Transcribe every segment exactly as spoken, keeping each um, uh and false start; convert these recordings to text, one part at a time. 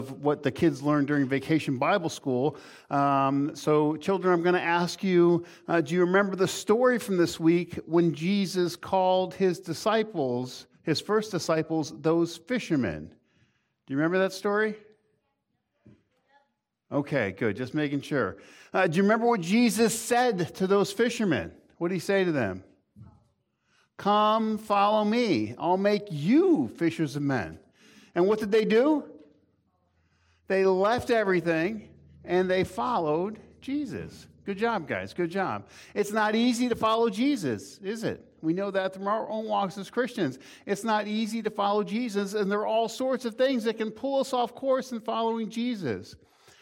what the kids learned during Vacation Bible School. Um, so, children, I'm going to ask you, uh, do you remember the story from this week when Jesus called his disciples, his first disciples, those fishermen? Do you remember that story? Okay, good. Just making sure. Uh, do you remember what Jesus said to those fishermen? What did he say to them? Come, follow me. I'll make you fishers of men. And what did they do? They left everything and they followed Jesus. Good job, guys. Good job. It's not easy to follow Jesus, is it? We know that from our own walks as Christians. It's not easy to follow Jesus, and there are all sorts of things that can pull us off course in following Jesus.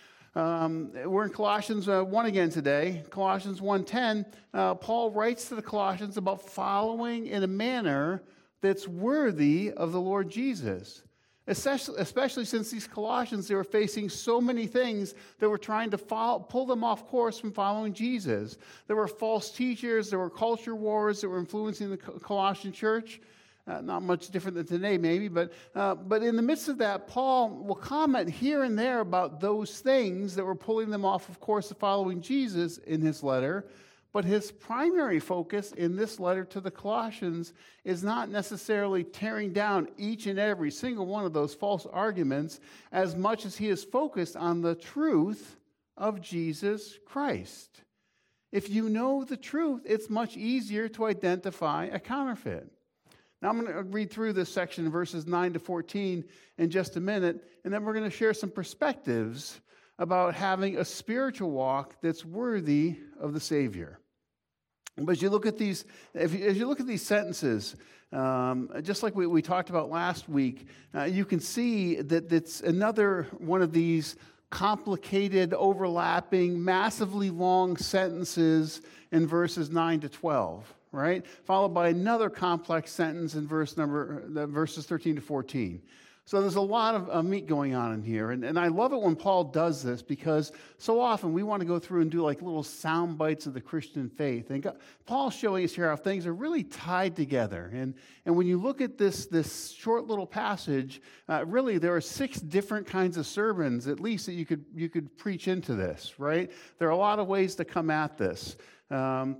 Um, we're in Colossians uh, one again today. Colossians one ten, uh, Paul writes to the Colossians about following in a manner that's worthy of the Lord Jesus. Especially, especially since these Colossians, they were facing so many things that were trying to follow, pull them off course from following Jesus. There were false teachers, there were culture wars that were influencing the Colossian church. Uh, not much different than today, maybe, but uh, but in the midst of that, Paul will comment here and there about those things that were pulling them off, of course, of following Jesus in his letter. But his primary focus in this letter to the Colossians is not necessarily tearing down each and every single one of those false arguments as much as he is focused on the truth of Jesus Christ. If you know the truth, it's much easier to identify a counterfeit. Now, I'm going to read through this section, verses nine to fourteen, in just a minute, and then we're going to share some perspectives about having a spiritual walk that's worthy of the Savior. But as you look at these, if you, as you look at these sentences, um, just like we, we talked about last week, uh, you can see that it's another one of these complicated, overlapping, massively long sentences in verses nine to twelve. Right, followed by another complex sentence in verse number uh, verses thirteen to fourteen. So there's a lot of uh, meat going on in here, and, and I love it when Paul does this because so often we want to go through and do like little sound bites of the Christian faith. And God, Paul's showing us here how things are really tied together. And and when you look at this this short little passage, uh, really there are six different kinds of sermons at least that you could you could preach into this. Right, there are a lot of ways to come at this. Um,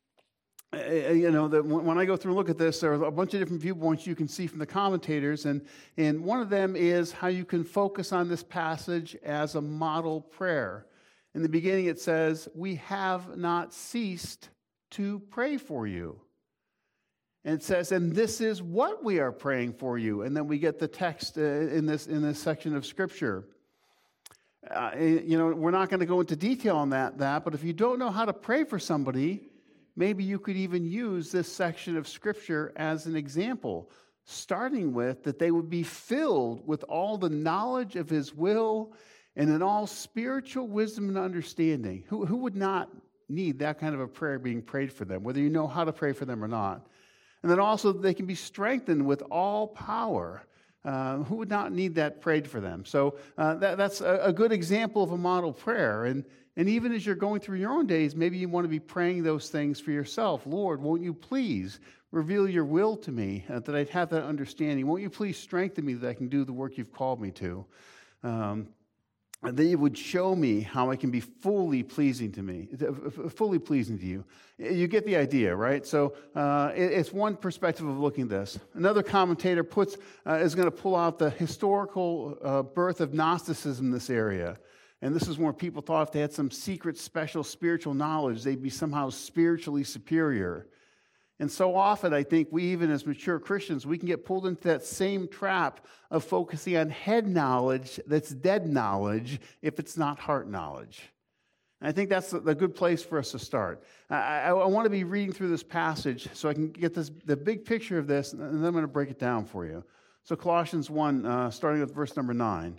You know, that when I go through and look at this, there are a bunch of different viewpoints you can see from the commentators, and, and one of them is how you can focus on this passage as a model prayer. In the beginning it says, we have not ceased to pray for you. And it says, and this is what we are praying for you. And then we get the text uh, in this in this section of Scripture. Uh, you know, we're not going to go into detail on that, that, but if you don't know how to pray for somebody, maybe you could even use this section of Scripture as an example, starting with that they would be filled with all the knowledge of His will and in all spiritual wisdom and understanding. Who, who would not need that kind of a prayer being prayed for them, whether you know how to pray for them or not? And then also they can be strengthened with all power. Uh, who would not need that prayed for them? So uh, that, that's a, a good example of a model prayer. And And even as you're going through your own days, maybe you want to be praying those things for yourself. Lord, won't you please reveal your will to me, uh, that I'd have that understanding? Won't you please strengthen me that I can do the work you've called me to? Um, and that you would show me how I can be fully pleasing to me, fully pleasing to you. You get the idea, right? So uh, it, it's one perspective of looking at this. Another commentator puts uh, is going to pull out the historical uh, birth of Gnosticism in this area. And this is where people thought if they had some secret, special spiritual knowledge, they'd be somehow spiritually superior. And so often, I think we, even as mature Christians, we can get pulled into that same trap of focusing on head knowledge that's dead knowledge if it's not heart knowledge. And I think that's a good place for us to start. I, I, I want to be reading through this passage so I can get this the big picture of this, and then I'm going to break it down for you. So Colossians one, uh, starting with verse number nine.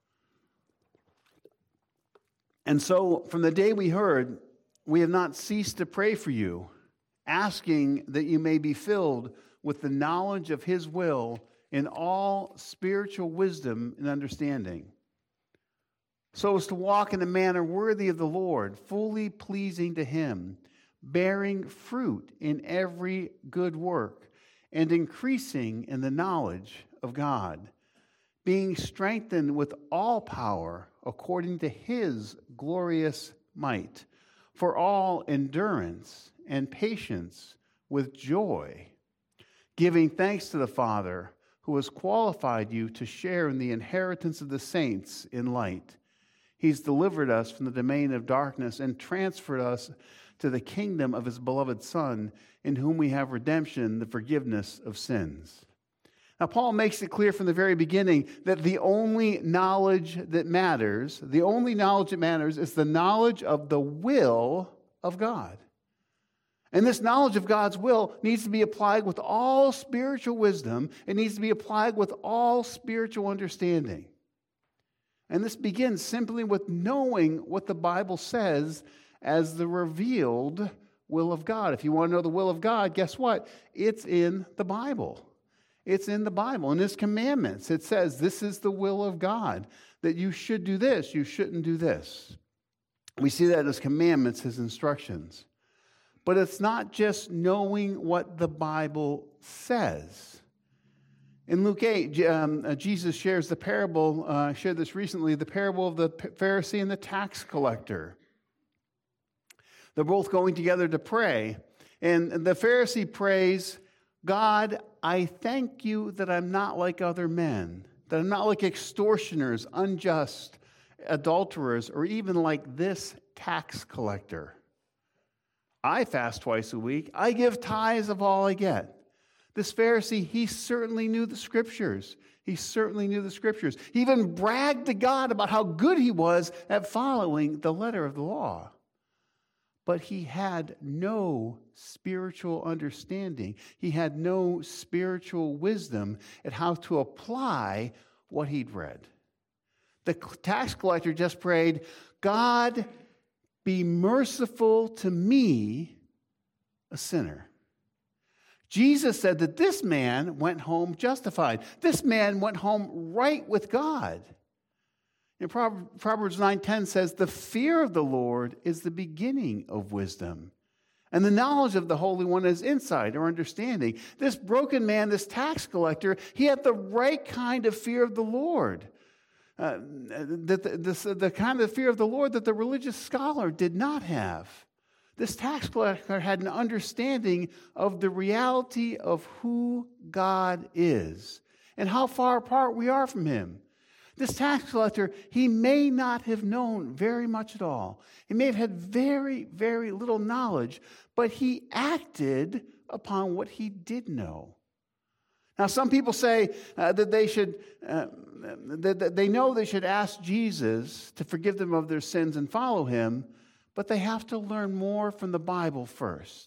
And so, from the day we heard, we have not ceased to pray for you, asking that you may be filled with the knowledge of His will in all spiritual wisdom and understanding, so as to walk in a manner worthy of the Lord, fully pleasing to Him, bearing fruit in every good work, and increasing in the knowledge of God, being strengthened with all power according to his glorious might, for all endurance and patience with joy, giving thanks to the Father who has qualified you to share in the inheritance of the saints in light. He's delivered us from the domain of darkness and transferred us to the kingdom of his beloved Son, in whom we have redemption, the forgiveness of sins. Now, Paul makes it clear from the very beginning that the only knowledge that matters, the only knowledge that matters is the knowledge of the will of God. And this knowledge of God's will needs to be applied with all spiritual wisdom. It needs to be applied with all spiritual understanding. And this begins simply with knowing what the Bible says as the revealed will of God. If you want to know the will of God, guess what? It's in the Bible. It's in the Bible. In his commandments, it says this is the will of God, that you should do this, you shouldn't do this. We see that in his commandments, his instructions. But it's not just knowing what the Bible says. In Luke eight, um, uh, Jesus shares the parable, uh, I shared this recently, the parable of the Pharisee and the tax collector. They're both going together to pray. And the Pharisee prays, God, I thank you that I'm not like other men, that I'm not like extortioners, unjust, adulterers, or even like this tax collector. I fast twice a week. I give tithes of all I get. This Pharisee, he certainly knew the Scriptures. He certainly knew the Scriptures. He even bragged to God about how good he was at following the letter of the law. But he had no spiritual understanding. He had no spiritual wisdom at how to apply what he'd read. The tax collector just prayed, God, be merciful to me, a sinner. Jesus said that this man went home justified. This man went home right with God. And Proverbs nine ten says, the fear of the Lord is the beginning of wisdom, and the knowledge of the Holy One is insight or understanding. This broken man, this tax collector, he had the right kind of fear of the Lord. Uh, that the, this, the kind of fear of the Lord that the religious scholar did not have. This tax collector had an understanding of the reality of who God is and how far apart we are from him. This tax collector, he may not have known very much at all. He may have had very, very little knowledge, but he acted upon what he did know. Now, some people say uh, that they should, uh, that, that they know they should ask Jesus to forgive them of their sins and follow him, but they have to learn more from the Bible first.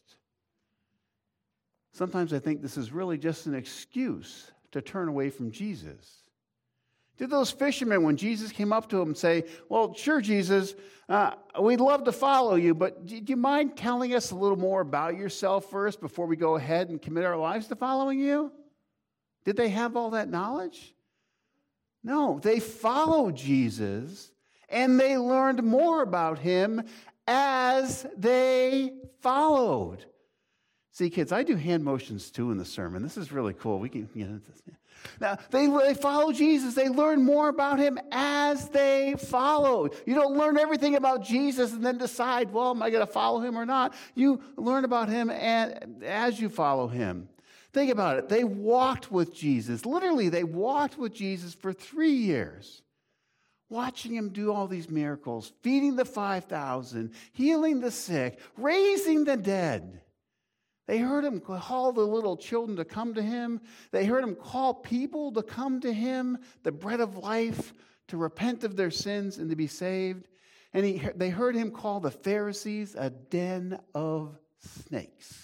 Sometimes I think this is really just an excuse to turn away from Jesus. Did those fishermen, when Jesus came up to them, say, well, sure, Jesus, uh, we'd love to follow you, but do you mind telling us a little more about yourself first before we go ahead and commit our lives to following you? Did they have all that knowledge? No, they followed Jesus, and they learned more about him as they followed. See, kids, I do hand motions too in the sermon. This is really cool. We can get into this. Now, they, they follow Jesus. They learn more about him as they followed. You don't learn everything about Jesus and then decide, well, am I going to follow him or not? You learn about him as you follow him. Think about it. They walked with Jesus. Literally, they walked with Jesus for three years, watching him do all these miracles, feeding the five thousand, healing the sick, raising the dead. They heard him call the little children to come to him. They heard him call people to come to him, the bread of life, to repent of their sins and to be saved. And he, they heard him call the Pharisees a den of snakes.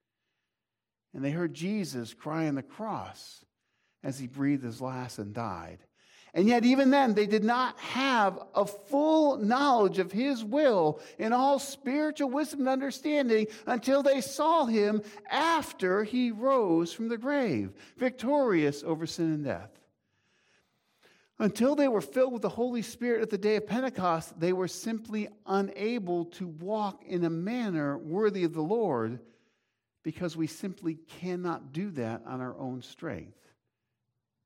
And they heard Jesus cry on the cross as he breathed his last and died. And yet even then, they did not have a full knowledge of his will in all spiritual wisdom and understanding until they saw him after he rose from the grave, victorious over sin and death. Until they were filled with the Holy Spirit at the day of Pentecost, they were simply unable to walk in a manner worthy of the Lord, because we simply cannot do that on our own strength.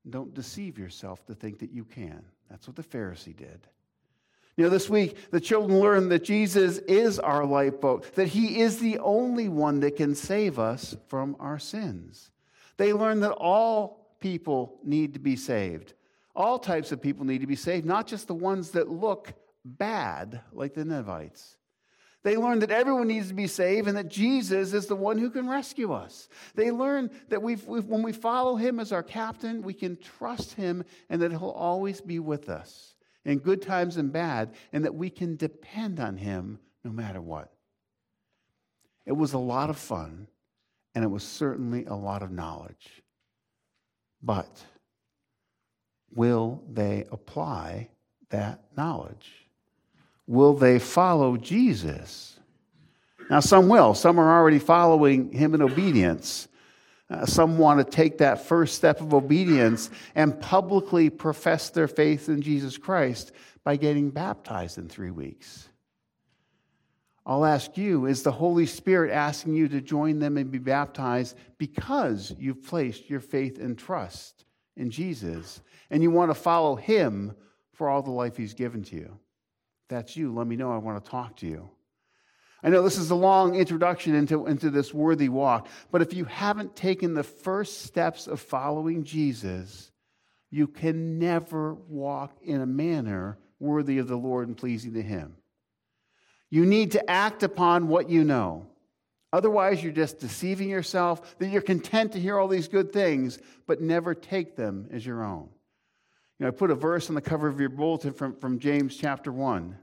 Don't deceive yourself to think that you can. That's what the Pharisee did. You know, this week, the children learned that Jesus is our lifeboat, that he is the only one that can save us from our sins. They learned that all people need to be saved. All types of people need to be saved, not just the ones that look bad, like the Ninevites. They learned that everyone needs to be saved and that Jesus is the one who can rescue us. They learned that we've, we've, when we follow him as our captain, we can trust him and that he'll always be with us in good times and bad, and that we can depend on him no matter what. It was a lot of fun, and it was certainly a lot of knowledge. But will they apply that knowledge? Will they follow Jesus? Now, some will. Some are already following him in obedience. Uh, some want to take that first step of obedience and publicly profess their faith in Jesus Christ by getting baptized in three weeks. I'll ask you, is the Holy Spirit asking you to join them and be baptized because you've placed your faith and trust in Jesus and you want to follow him for all the life he's given to you? If that's you, let me know. I want to talk to you. I know this is a long introduction into, into this worthy walk, but if you haven't taken the first steps of following Jesus, you can never walk in a manner worthy of the Lord and pleasing to him. You need to act upon what you know. Otherwise, you're just deceiving yourself that you're content to hear all these good things, but never take them as your own. You know, I put a verse on the cover of your bulletin from, from James chapter one.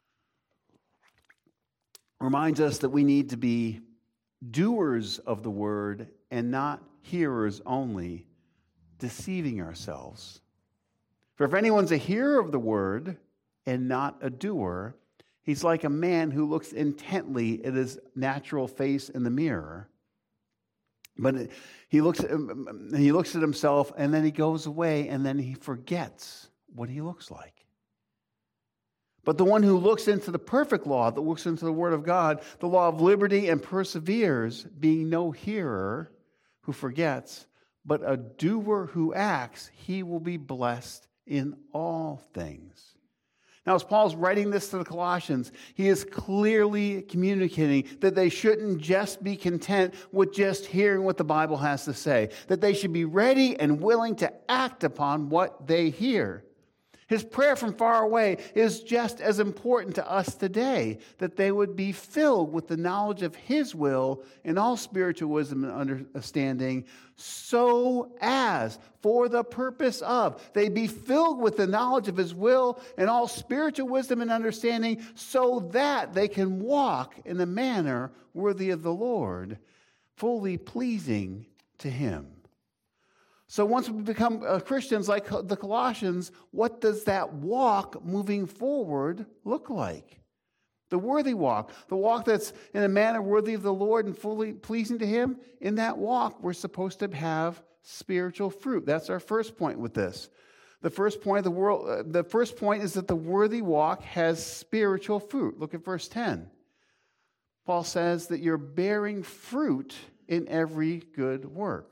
Reminds us that we need to be doers of the word and not hearers only, deceiving ourselves. For if anyone's a hearer of the word and not a doer, he's like a man who looks intently at his natural face in the mirror. But he looks at, he looks at himself and then he goes away and then he forgets what he looks like. But the one who looks into the perfect law, that looks into the Word of God, the law of liberty, and perseveres, being no hearer who forgets, but a doer who acts, he will be blessed in all things. Now, as Paul's writing this to the Colossians, he is clearly communicating that they shouldn't just be content with just hearing what the Bible has to say, that they should be ready and willing to act upon what they hear. His prayer from far away is just as important to us today, that they would be filled with the knowledge of his will in all spiritual wisdom and understanding, so as, for the purpose of, they be filled with the knowledge of his will and all spiritual wisdom and understanding, so that they can walk in a manner worthy of the Lord, fully pleasing to him. So once we become uh, Christians like the Colossians, what does that walk moving forward look like? The worthy walk, the walk that's in a manner worthy of the Lord and fully pleasing to him. In that walk, we're supposed to have spiritual fruit. That's our first point with this. The first point of the world, uh, the first point is that the worthy walk has spiritual fruit. Look at verse ten. Paul says that you're bearing fruit in every good work.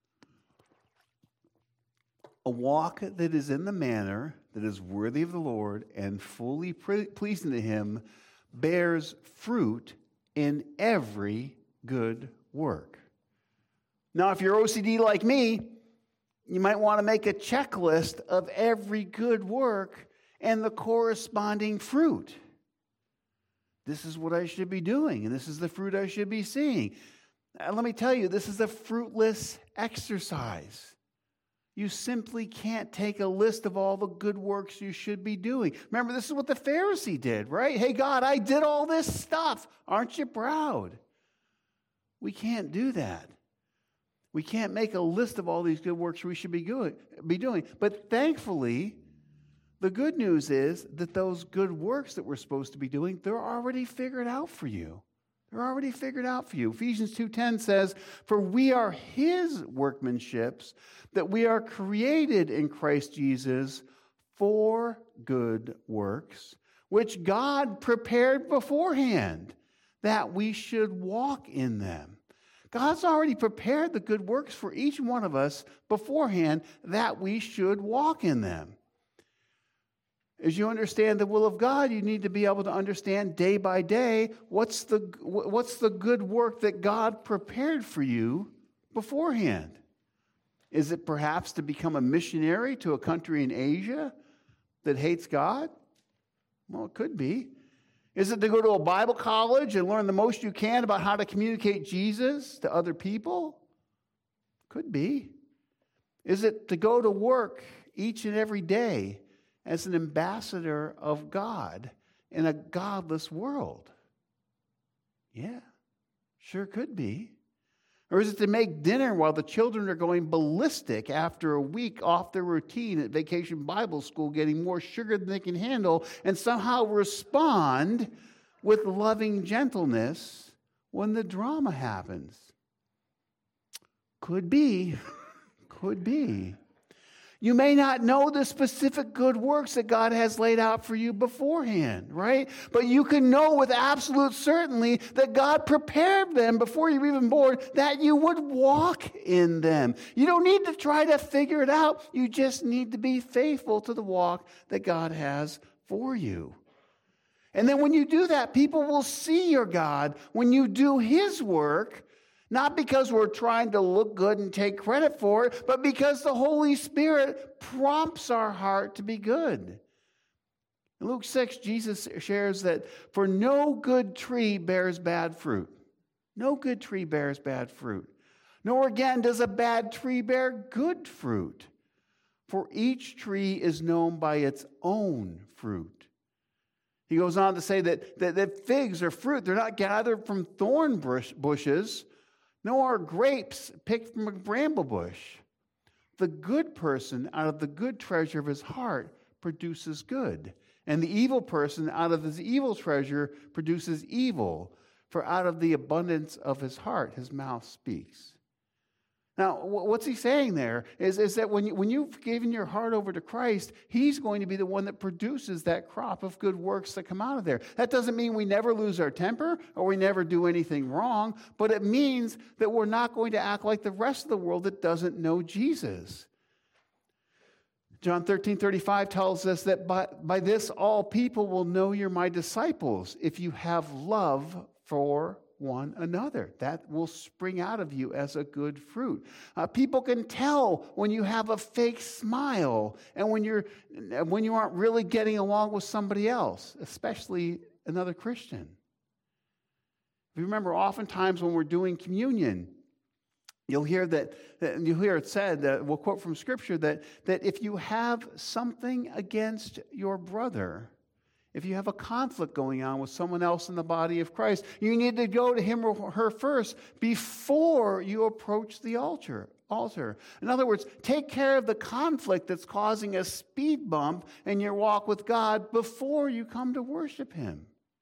A walk that is in the manner that is worthy of the Lord and fully pleasing to him bears fruit in every good work. Now, if you're O C D like me, you might want to make a checklist of every good work and the corresponding fruit. This is what I should be doing, and this is the fruit I should be seeing. And let me tell you, this is a fruitless exercise. You simply can't take a list of all the good works you should be doing. Remember, this is what the Pharisee did, right? Hey, God, I did all this stuff. Aren't you proud? We can't do that. We can't make a list of all these good works we should be doing. But thankfully, the good news is that those good works that we're supposed to be doing, they're already figured out for you. They're already figured out for you. Ephesians two ten says, "For we are his workmanships, that we are created in Christ Jesus for good works, which God prepared beforehand, that we should walk in them." God's already prepared the good works for each one of us beforehand that we should walk in them. As you understand the will of God, you need to be able to understand day by day what's the, what's the good work that God prepared for you beforehand. Is it perhaps to become a missionary to a country in Asia that hates God? Well, it could be. Is it to go to a Bible college and learn the most you can about how to communicate Jesus to other people? Could be. Is it to go to work each and every day as an ambassador of God in a godless world? Yeah, sure could be. Or is it to make dinner while the children are going ballistic after a week off their routine at Vacation Bible School, getting more sugar than they can handle, and somehow respond with loving gentleness when the drama happens? Could be. Could be. You may not know the specific good works that God has laid out for you beforehand, right? But you can know with absolute certainty that God prepared them before you were even born, that you would walk in them. You don't need to try to figure it out. You just need to be faithful to the walk that God has for you. And then when you do that, people will see your God when you do His work. Not because we're trying to look good and take credit for it, but because the Holy Spirit prompts our heart to be good. In Luke six, Jesus shares that for no good tree bears bad fruit. No good tree bears bad fruit. Nor again does a bad tree bear good fruit. For each tree is known by its own fruit. He goes on to say that, that, that figs are fruit. They're not gathered from thorn bush, bushes. Nor are grapes picked from a bramble bush. The good person out of the good treasure of his heart produces good. And the evil person out of his evil treasure produces evil. For out of the abundance of his heart, his mouth speaks. Now, what's he saying there is, is that when, you, when you've given your heart over to Christ, He's going to be the one that produces that crop of good works that come out of there. That doesn't mean we never lose our temper or we never do anything wrong, but it means that we're not going to act like the rest of the world that doesn't know Jesus. John thirteen thirty-five tells us that by, by this all people will know you're my disciples if you have love for one another. That will spring out of you as a good fruit. Uh, people can tell when you have a fake smile and when you're when you aren't really getting along with somebody else, especially another Christian. If you remember, oftentimes when we're doing communion, you'll hear that, that you'll hear it said, that we'll quote from Scripture, that, that if you have something against your brother, if you have a conflict going on with someone else in the body of Christ, you need to go to him or her first before you approach the altar. altar. In other words, take care of the conflict that's causing a speed bump in your walk with God before you come to worship Him.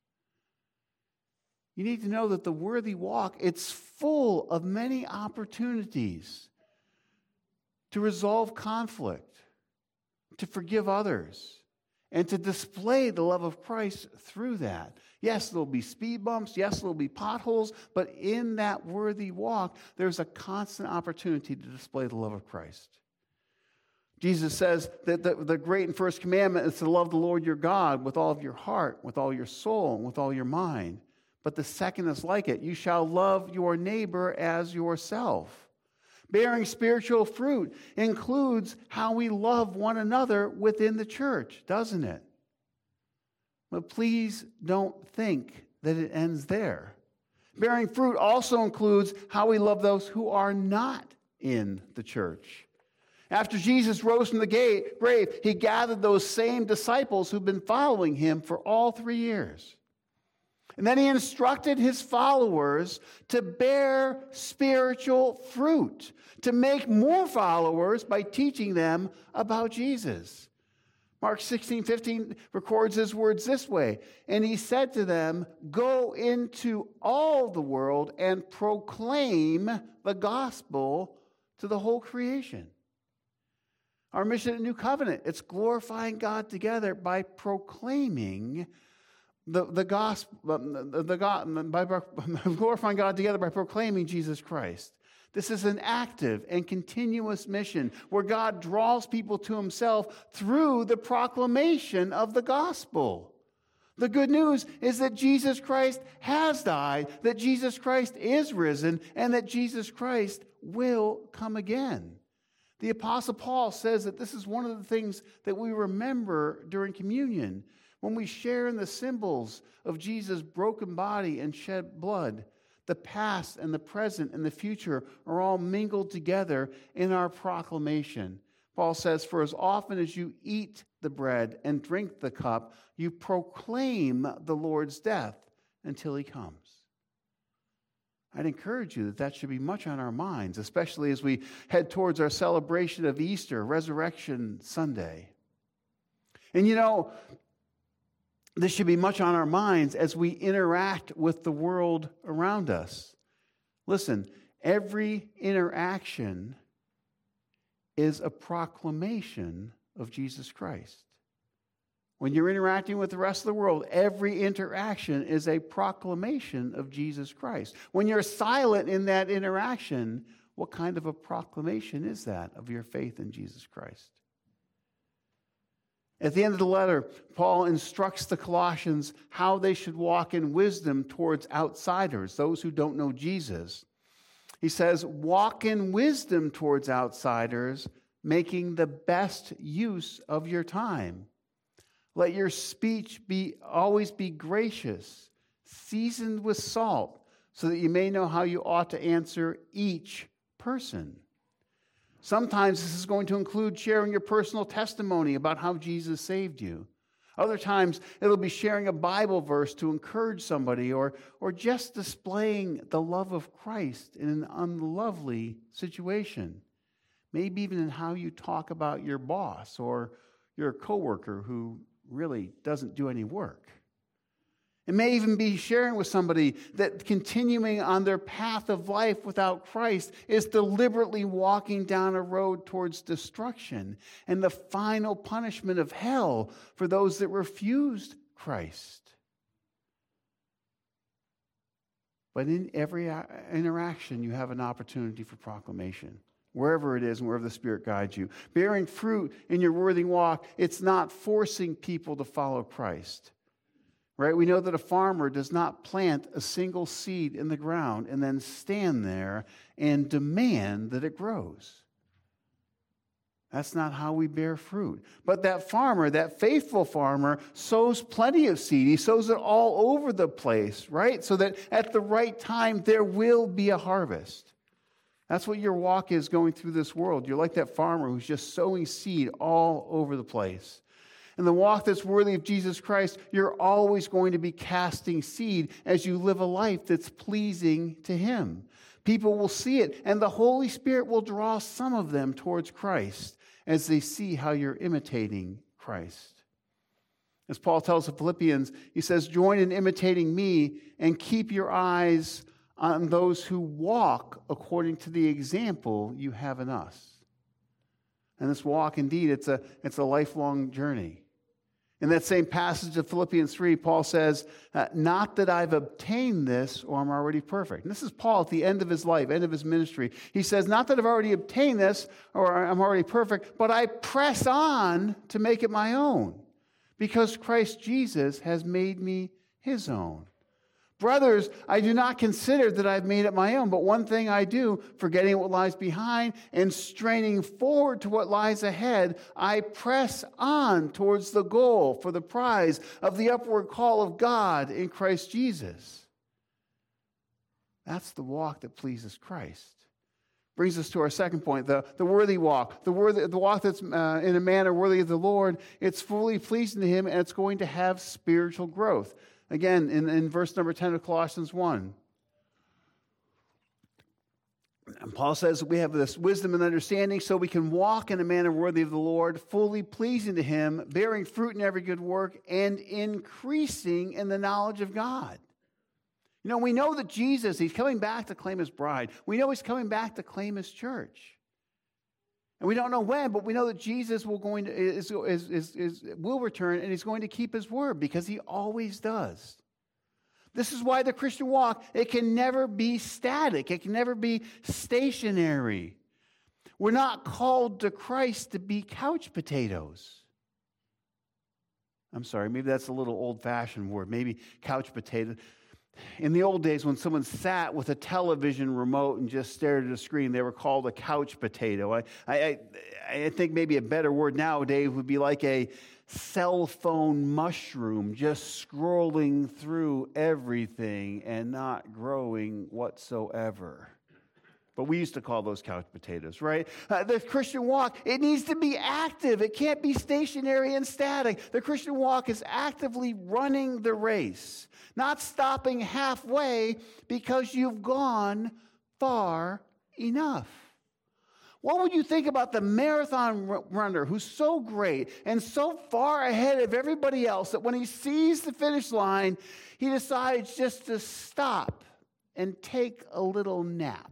You need to know that the worthy walk, it's full of many opportunities to resolve conflict, to forgive others, and to display the love of Christ through that. Yes, there'll be speed bumps. Yes, there'll be potholes. But in that worthy walk, there's a constant opportunity to display the love of Christ. Jesus says that the, the great and first commandment is to love the Lord your God with all of your heart, with all your soul, and with all your mind. But the second is like it. You shall love your neighbor as yourself. Bearing spiritual fruit includes how we love one another within the church, doesn't it? But please don't think that it ends there. Bearing fruit also includes how we love those who are not in the church. After Jesus rose from the grave, He gathered those same disciples who've been following Him for all three years. And then He instructed His followers to bear spiritual fruit, to make more followers by teaching them about Jesus. Mark sixteen fifteen records His words this way. And He said to them, "Go into all the world and proclaim the gospel to the whole creation." Our mission at New Covenant, it's glorifying God together by proclaiming the, the gospel, the, the God, by glorifying God together by proclaiming Jesus Christ. This is an active and continuous mission where God draws people to himself through the proclamation of the gospel. The good news is that Jesus Christ has died, that Jesus Christ is risen, and that Jesus Christ will come again. The Apostle Paul says that this is one of the things that we remember during communion, when we share in the symbols of Jesus' broken body and shed blood. The past and the present and the future are all mingled together in our proclamation. Paul says, for as often as you eat the bread and drink the cup, you proclaim the Lord's death until he comes. I'd encourage you that that should be much on our minds, especially as we head towards our celebration of Easter, Resurrection Sunday. And you know, this should be much on our minds as we interact with the world around us. Listen, every interaction is a proclamation of Jesus Christ. When you're interacting with the rest of the world, every interaction is a proclamation of Jesus Christ. When you're silent in that interaction, what kind of a proclamation is that of your faith in Jesus Christ? At the end of the letter, Paul instructs the Colossians how they should walk in wisdom towards outsiders, those who don't know Jesus. He says, walk in wisdom towards outsiders, making the best use of your time. Let your speech be always be gracious, seasoned with salt, so that you may know how you ought to answer each person. Sometimes this is going to include sharing your personal testimony about how Jesus saved you. Other times, it'll be sharing a Bible verse to encourage somebody, or, or just displaying the love of Christ in an unlovely situation. Maybe even in how you talk about your boss or your coworker who really doesn't do any work. It may even be sharing with somebody that continuing on their path of life without Christ is deliberately walking down a road towards destruction and the final punishment of hell for those that refused Christ. But in every interaction, you have an opportunity for proclamation. Wherever it is and wherever the Spirit guides you. Bearing fruit in your worthy walk, it's not forcing people to follow Christ. Right? We know that a farmer does not plant a single seed in the ground and then stand there and demand that it grows. That's not how we bear fruit. But that farmer, that faithful farmer, sows plenty of seed. He sows it all over the place, right? So that at the right time, there will be a harvest. That's what your walk is going through this world. You're like that farmer who's just sowing seed all over the place. In the walk that's worthy of Jesus Christ, you're always going to be casting seed as you live a life that's pleasing to him. People will see it, and the Holy Spirit will draw some of them towards Christ as they see how you're imitating Christ. As Paul tells the Philippians, he says, join in imitating me and keep your eyes on those who walk according to the example you have in us. And this walk, indeed, it's a, it's a lifelong journey. In that same passage of Philippians three, Paul says, uh, not that I've obtained this or I'm already perfect. And this is Paul at the end of his life, end of his ministry. He says, not that I've already obtained this or I'm already perfect, but I press on to make it my own because Christ Jesus has made me his own. Brothers, I do not consider that I've made it my own, but one thing I do, forgetting what lies behind and straining forward to what lies ahead, I press on towards the goal for the prize of the upward call of God in Christ Jesus. That's the walk that pleases Christ. Brings us to our second point, the, the worthy walk. The, worthy, the walk that's uh, in a manner worthy of the Lord, it's fully pleasing to him and it's going to have spiritual growth. Again, in, in verse number ten of Colossians one. And Paul says we have this wisdom and understanding so we can walk in a manner worthy of the Lord, fully pleasing to him, bearing fruit in every good work, and increasing in the knowledge of God. You know, we know that Jesus, he's coming back to claim his bride. We know he's coming back to claim his church. And we don't know when, but we know that Jesus will going to is, is, is, is will return, and he's going to keep his word because he always does. This is why the Christian walk, it can never be static. It can never be stationary. We're not called to Christ to be couch potatoes. I'm sorry, maybe that's a little old-fashioned word. Maybe couch potato. In the old days, when someone sat with a television remote and just stared at a screen, they were called a couch potato. I, I, I think maybe a better word nowadays would be like a cell phone mushroom, just scrolling through everything and not growing whatsoever. But we used to call those couch potatoes, right? Uh, the Christian walk, it needs to be active. It can't be stationary and static. The Christian walk is actively running the race, not stopping halfway because you've gone far enough. What would you think about the marathon runner who's so great and so far ahead of everybody else that when he sees the finish line, he decides just to stop and take a little nap?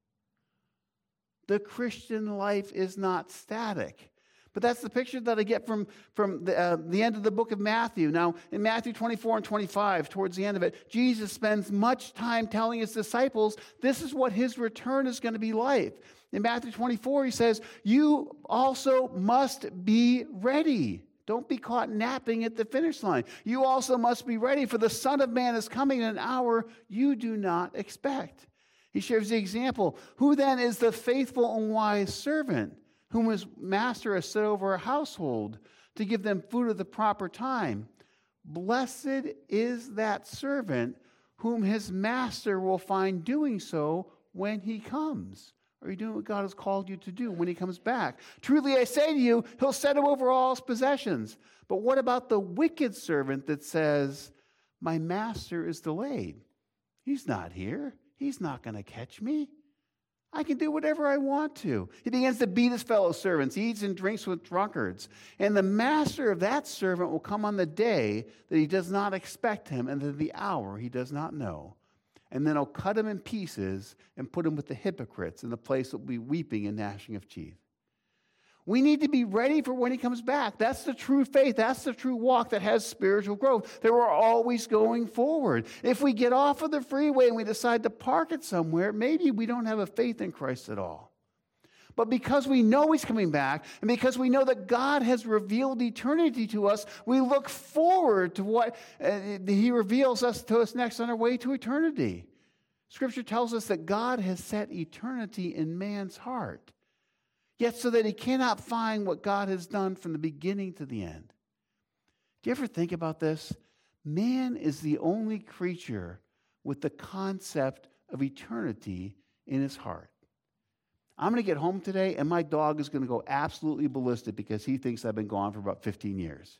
The Christian life is not static. But that's the picture that I get from, from the, uh, the end of the book of Matthew. Now, in Matthew twenty-four and twenty-five, towards the end of it, Jesus spends much time telling his disciples this is what his return is going to be like. In Matthew twenty-four, he says, you also must be ready. Don't be caught napping at the finish line. You also must be ready, for the Son of Man is coming in an hour you do not expect. He shares the example. Who then is the faithful and wise servant whom his master has set over a household to give them food at the proper time? Blessed is that servant whom his master will find doing so when he comes. Are you doing what God has called you to do when he comes back? Truly I say to you, he'll set him over all his possessions. But what about the wicked servant that says, my master is delayed? He's not here. He's not going to catch me. I can do whatever I want to. He begins to beat his fellow servants. He eats and drinks with drunkards. And the master of that servant will come on the day that he does not expect him and at the hour he does not know. And then he'll cut him in pieces and put him with the hypocrites in the place that will be weeping and gnashing of teeth. We need to be ready for when he comes back. That's the true faith. That's the true walk that has spiritual growth, that we're always going forward. If we get off of the freeway and we decide to park it somewhere, maybe we don't have a faith in Christ at all. But because we know he's coming back, and because we know that God has revealed eternity to us, we look forward to what uh, he reveals us to us next on our way to eternity. Scripture tells us that God has set eternity in man's heart, yet so that he cannot find what God has done from the beginning to the end. Do you ever think about this? Man is the only creature with the concept of eternity in his heart. I'm going to get home today, and my dog is going to go absolutely ballistic because he thinks I've been gone for about fifteen years.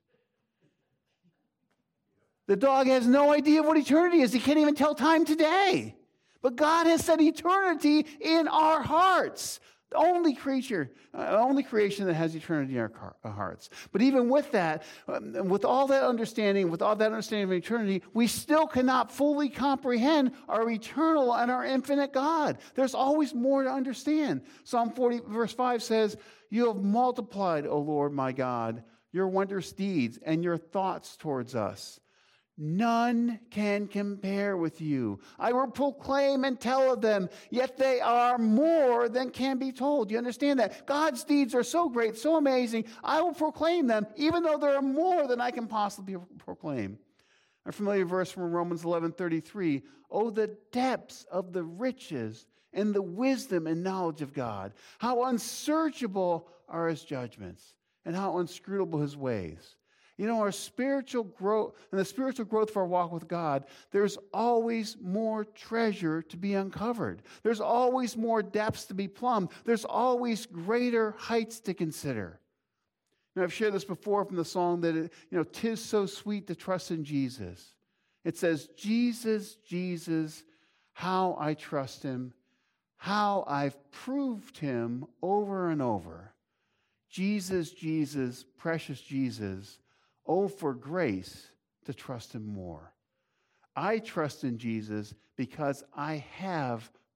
The dog has no idea what eternity is. He can't even tell time today. But God has set eternity in our hearts. The only creature, uh, only creation that has eternity in our car, uh, hearts. But even with that, um, with all that understanding, with all that understanding of eternity, we still cannot fully comprehend our eternal and our infinite God. There's always more to understand. Psalm forty, verse five says, you have multiplied, O Lord my God, your wondrous deeds and your thoughts towards us. None can compare with you. I will proclaim and tell of them, yet they are more than can be told. You understand that? God's deeds are so great, so amazing. I will proclaim them, even though there are more than I can possibly proclaim. A familiar verse from Romans eleven thirty-three. Oh, the depths of the riches and the wisdom and knowledge of God. How unsearchable are his judgments, and how inscrutable his ways. You know, our spiritual growth, and the spiritual growth for our walk with God, there's always more treasure to be uncovered. There's always more depths to be plumbed. There's always greater heights to consider. Now, I've shared this before from the song that, it, you know, 'tis so sweet to trust in Jesus. It says, Jesus, Jesus, how I trust him, how I've proved him over and over. Jesus, Jesus, precious Jesus, oh, for grace to trust him more. I trust in Jesus because I have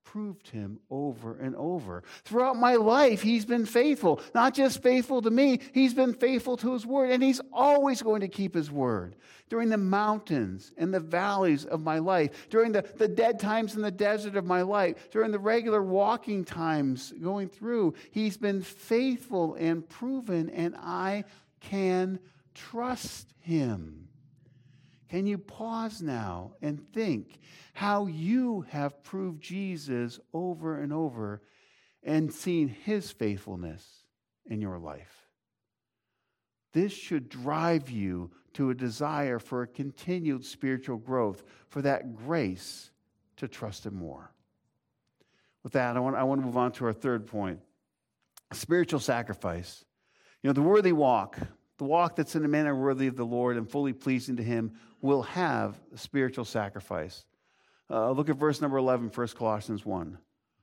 proved him over and over. Throughout my life, he's been faithful. Not just faithful to me, he's been faithful to his word, and he's always going to keep his word. During the mountains and the valleys of my life, during the, the dead times in the desert of my life, during the regular walking times going through, he's been faithful and proven, and I can trust him. Can you pause now and think how you have proved Jesus over and over and seen his faithfulness in your life? This should drive you to a desire for a continued spiritual growth, for that grace to trust him more. With that, I want, I want to move on to our third point, spiritual sacrifice. You know, the worthy walk, the walk that's in a manner worthy of the Lord and fully pleasing to him, will have a spiritual sacrifice. Uh, look at verse number eleven, First Colossians one.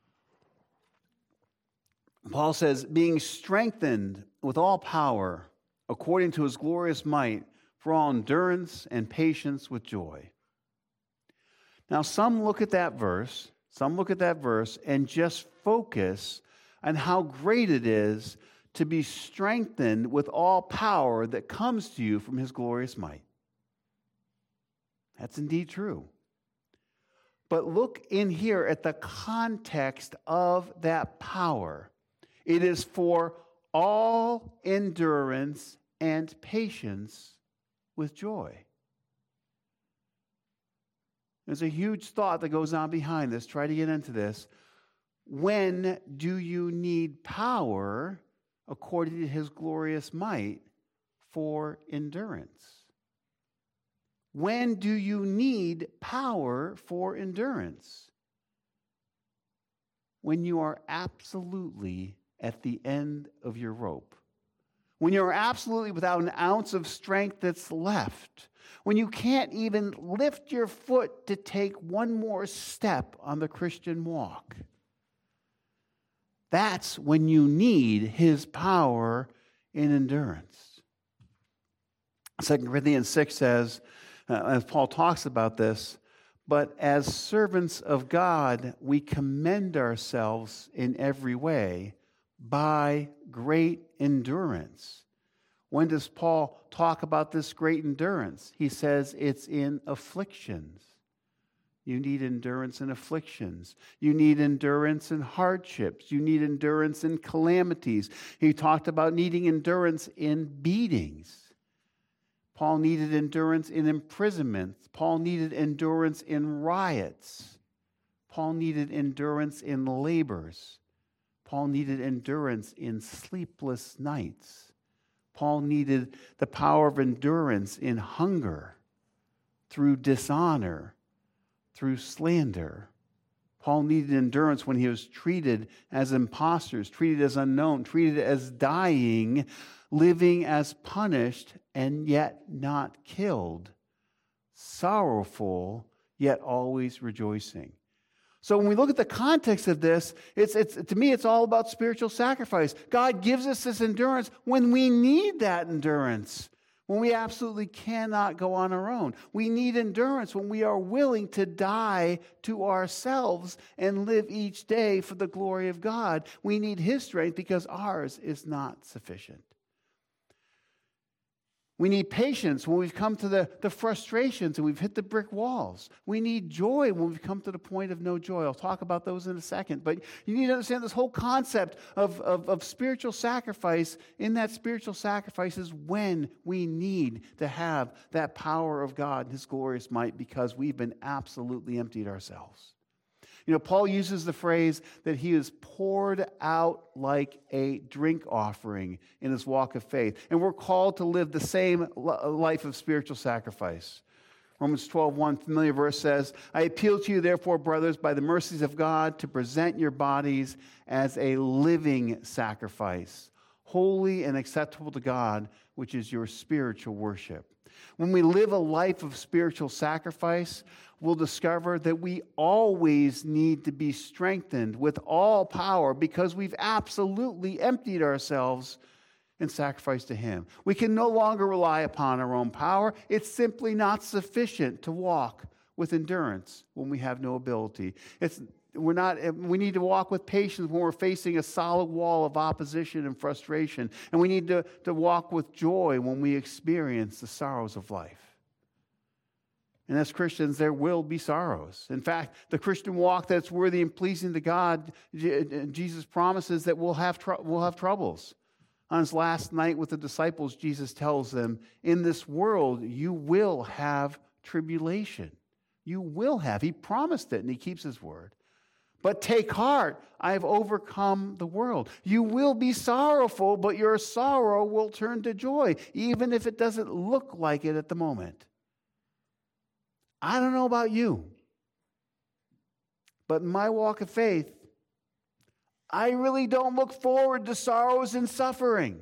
Paul says, being strengthened with all power according to his glorious might for all endurance and patience with joy. Now, some look at that verse, some look at that verse and just focus on how great it is to be strengthened with all power that comes to you from his glorious might. That's indeed true. But look in here at the context of that power. It is for all endurance and patience with joy. There's a huge thought that goes on behind this. Try to get into this. When do you need power according to his glorious might for endurance? When do you need power for endurance? When you are absolutely at the end of your rope. When you're absolutely without an ounce of strength that's left. When you can't even lift your foot to take one more step on the Christian walk. That's when you need his power in endurance. Second Corinthians six says, uh, as Paul talks about this, but as servants of God, we commend ourselves in every way by great endurance. When does Paul talk about this great endurance? He says it's in afflictions. You need endurance in afflictions. You need endurance in hardships. You need endurance in calamities. He talked about needing endurance in beatings. Paul needed endurance in imprisonment. Paul needed endurance in riots. Paul needed endurance in labors. Paul needed endurance in sleepless nights. Paul needed the power of endurance in hunger, through dishonor, through slander. Paul needed endurance when he was treated as impostors, treated as unknown, treated as dying, living as punished and yet not killed, sorrowful yet always rejoicing. So when we look at the context of this, it's, it's, to me, it's all about spiritual sacrifice. God gives us this endurance when we need that endurance, when we absolutely cannot go on our own. We need endurance when we are willing to die to ourselves and live each day for the glory of God. We need his strength because ours is not sufficient. We need patience when we've come to the, the frustrations and we've hit the brick walls. We need joy when we've come to the point of no joy. I'll talk about those in a second. But you need to understand this whole concept of, of, of spiritual sacrifice. In that spiritual sacrifice is when we need to have that power of God and his glorious might because we've been absolutely emptied ourselves. You know, Paul uses the phrase that he is poured out like a drink offering in his walk of faith. And we're called to live the same life of spiritual sacrifice. Romans twelve one, familiar verse says, I appeal to you, therefore, brothers, by the mercies of God, to present your bodies as a living sacrifice, holy and acceptable to God, which is your spiritual worship. When we live a life of spiritual sacrifice, we'll discover that we always need to be strengthened with all power because we've absolutely emptied ourselves in sacrifice to him. We can no longer rely upon our own power. It's simply not sufficient to walk with endurance when we have no ability. It's, we're not, we need to walk with patience when we're facing a solid wall of opposition and frustration. And we need to, to walk with joy when we experience the sorrows of life. And as Christians, there will be sorrows. In fact, the Christian walk that's worthy and pleasing to God, Jesus promises that we'll have, tr- we'll have troubles. On his last night with the disciples, Jesus tells them, in this world, you will have tribulation. You will have. He promised it, and he keeps his word. But take heart, I have overcome the world. You will be sorrowful, but your sorrow will turn to joy, even if it doesn't look like it at the moment. I don't know about you, but in my walk of faith, I really don't look forward to sorrows and suffering.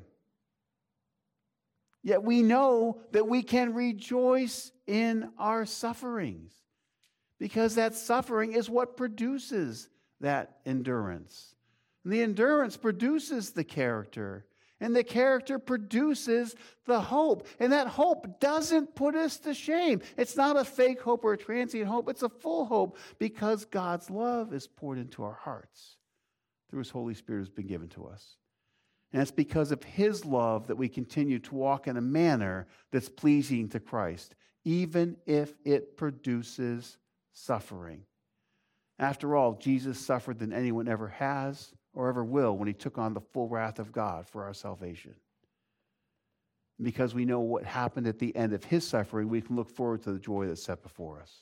Yet we know that we can rejoice in our sufferings, because that suffering is what produces that endurance. And the endurance produces the character. And the character produces the hope. And that hope doesn't put us to shame. It's not a fake hope or a transient hope. It's a full hope, because God's love is poured into our hearts through his Holy Spirit who's been given to us. And it's because of his love that we continue to walk in a manner that's pleasing to Christ, even if it produces suffering. After all, Jesus suffered than anyone ever has or ever will when he took on the full wrath of God for our salvation. Because we know what happened at the end of his suffering, we can look forward to the joy that's set before us.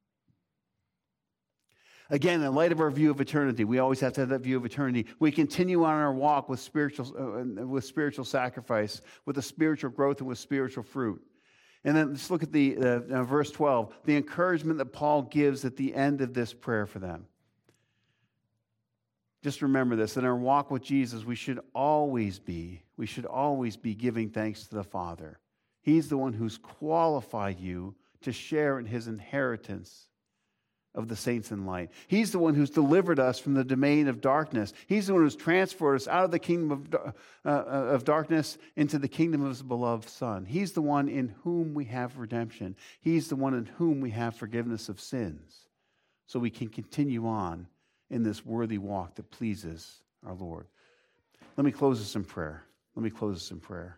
Again, in light of our view of eternity, we always have to have that view of eternity. We continue on our walk with spiritual, uh, with spiritual sacrifice, with the spiritual growth, and with spiritual fruit. And then let's look at the uh, uh, verse twelve, the encouragement that Paul gives at the end of this prayer for them. Just remember this: in our walk with Jesus, we should always be, we should always be giving thanks to the Father. He's the one who's qualified you to share in his inheritance of the saints in light. He's the one who's delivered us from the domain of darkness. He's the one who's transferred us out of the kingdom of, uh, of darkness into the kingdom of his beloved Son. He's the one in whom we have redemption. He's the one in whom we have forgiveness of sins. So we can continue on in this worthy walk that pleases our Lord. Let me close this in prayer. Let me close this in prayer.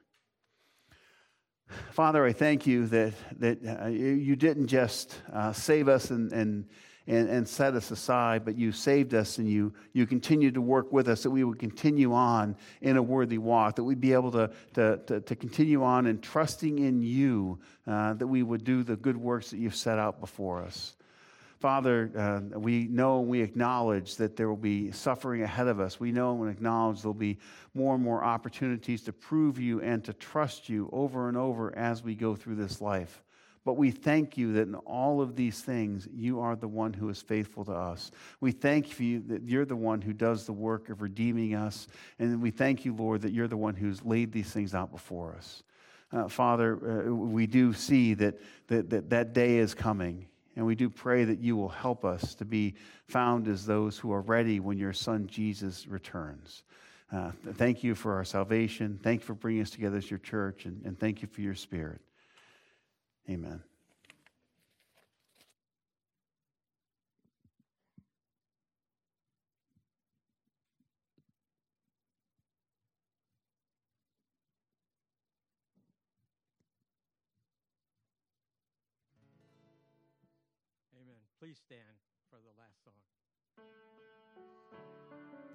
Father, I thank you that that uh, you didn't just uh, save us and, and and and set us aside, but you saved us, and you you continue to work with us, that we would continue on in a worthy walk, that we'd be able to to to, to continue on in trusting in you, uh, that we would do the good works that you've set out before us. Father, uh, we know and we acknowledge that there will be suffering ahead of us. We know and acknowledge there will be more and more opportunities to prove you and to trust you over and over as we go through this life. But we thank you that in all of these things, you are the one who is faithful to us. We thank you that you're the one who does the work of redeeming us. And we thank you, Lord, that you're the one who's laid these things out before us. Uh, Father, uh, we do see that, that that that day is coming. And we do pray that you will help us to be found as those who are ready when your Son Jesus returns. Uh, thank you for our salvation. Thank you for bringing us together as your church. And, and thank you for your Spirit. Amen. Amen. Please stand for the last song.